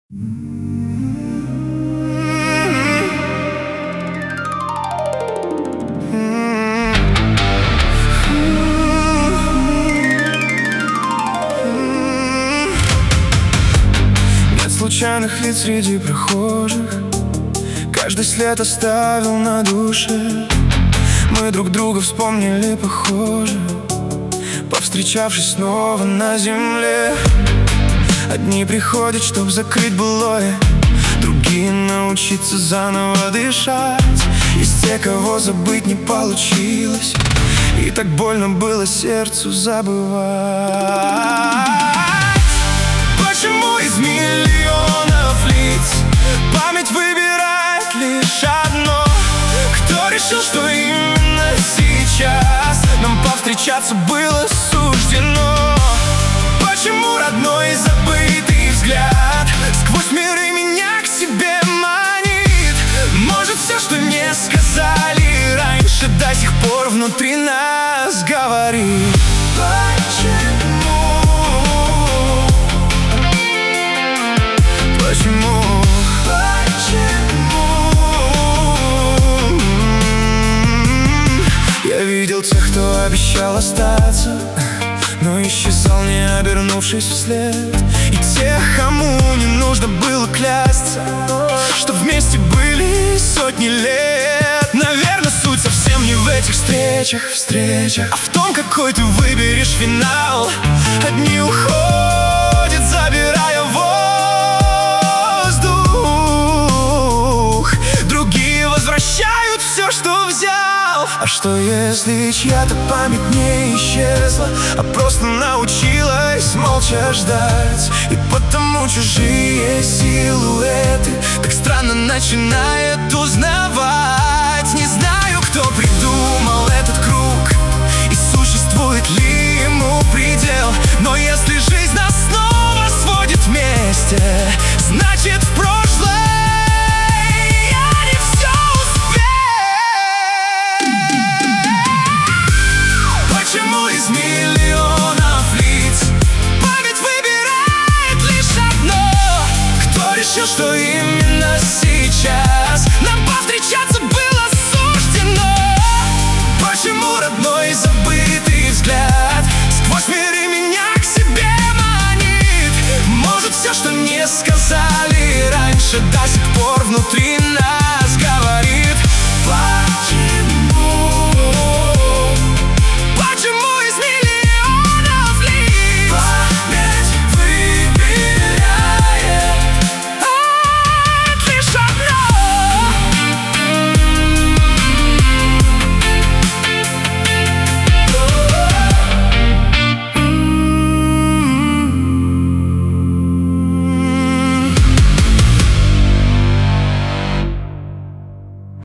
Нет случайных лиц среди прохожих, каждый след оставил на душе. Мы друг друга вспомнили похоже, повстречавшись снова на земле. Одни приходят, чтоб закрыть былое, другие научиться заново дышать. Есть те, кого забыть не получилось, и так больно было сердцу забывать. Почему из миллионов лиц память выбирает лишь одно? Кто решил, что именно сейчас нам повстречаться было суждено? Почему родной забытый взгляд сквозь миры меня к себе манит? Может, все, что не сказали раньше, до сих пор внутри нас говорит. Почему? Я видел тех, кто обещал остаться, но исчезал, не обернувшись вслед. И тех, кому не нужно было клясться, что вместе были сотни лет. Наверное, суть совсем не в этих встречах, а в том, какой ты выберешь финал. Одни уходят, забирая воздух, другие возвращают все, что взял. А что если чья-то память не исчезла, а просто научилась молча ждать? И потому чужие силуэты так странно начинает узнавать. Не знаю, кто придумал этот круг и существует ли ему предел, но если жизнь нас снова сводит вместе, значит в прошлое из миллионов лиц память выбирает лишь одно. Кто решил, что именно сейчас нам повстречаться было суждено? Почему родной забытый взгляд сквозь миры меня к себе манит? Может, все, что не сказали раньше, до сих пор внутри